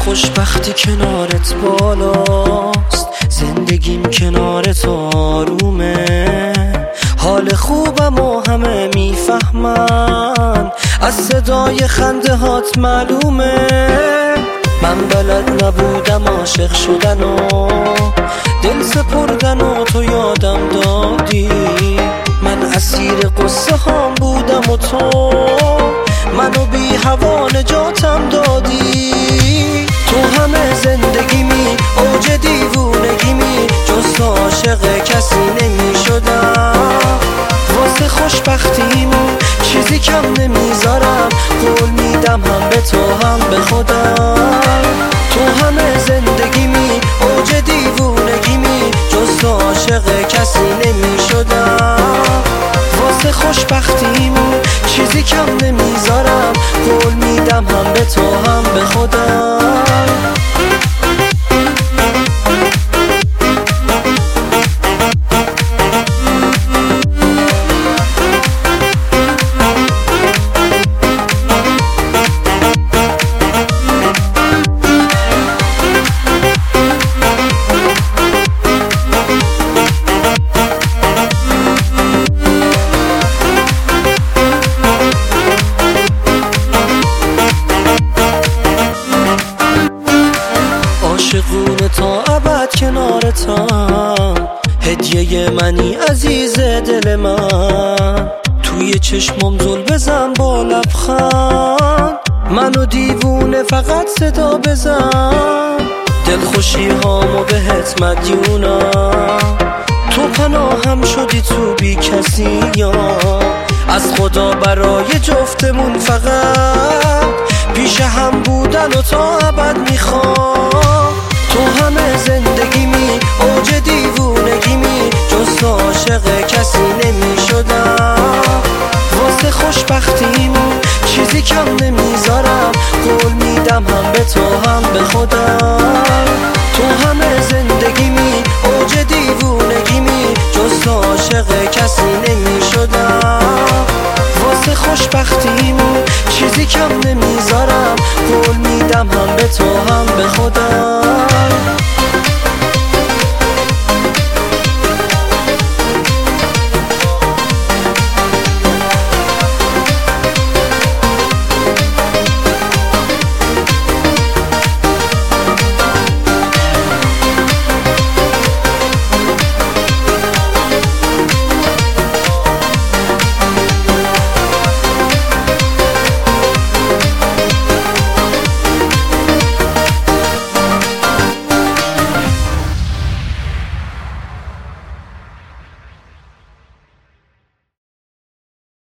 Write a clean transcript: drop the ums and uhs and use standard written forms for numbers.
خوشبختی کنارت بالاست، زندگیم کنارت آرومه. حال خوبم و همه میفهمن، از صدای خنده هات معلومه. من بلد نبودم عاشق شدن و دل سپردن و تو یادم دادی. من اسیر قصه هام بودم و تو منو بی هوا نجاتم دادی. تو همه زندگیمی اوج دیوونگیمی، جز تو عاشق کسی نمی شدم. واسه خوشبختیم چیزی کم نمیذارم، قول میدم هم به تو هم به خودم. تو همه زندگیمی اوج دیوونگیمی، جز تو عاشق کسی نمی شدم. واسه خوشبختیم چیزی کم نمیذارم، قول میدم هم به تو هم به خودم. عاشقونه تا ابد کنارتم، هدیه منی عزیز دل من. توی چشمم زل بزن با لبخند، منو دیوونه فقط صدا بزن. دلخوشی هامو بهت مدیونم، تو پناهم شدی تو بی کسی یا از خدا برای جفتمون فقط پیش هم بودن و تا ابد میخوام. تو همه زندگیمی اوج دیوونگیمی، جز تو عاشق کسی نمی شدم. واسه خوشبختیم چیزی کم نمیذارم، قول میدم هم به تو هم به خودم. تو همه زندگیمی اوج دیوونگیمی، جز تو عاشق کسی نمی شدم. واسه خوشبختیم چیزی کم نمیذارم، قول میدم هم به تو هم به خودم.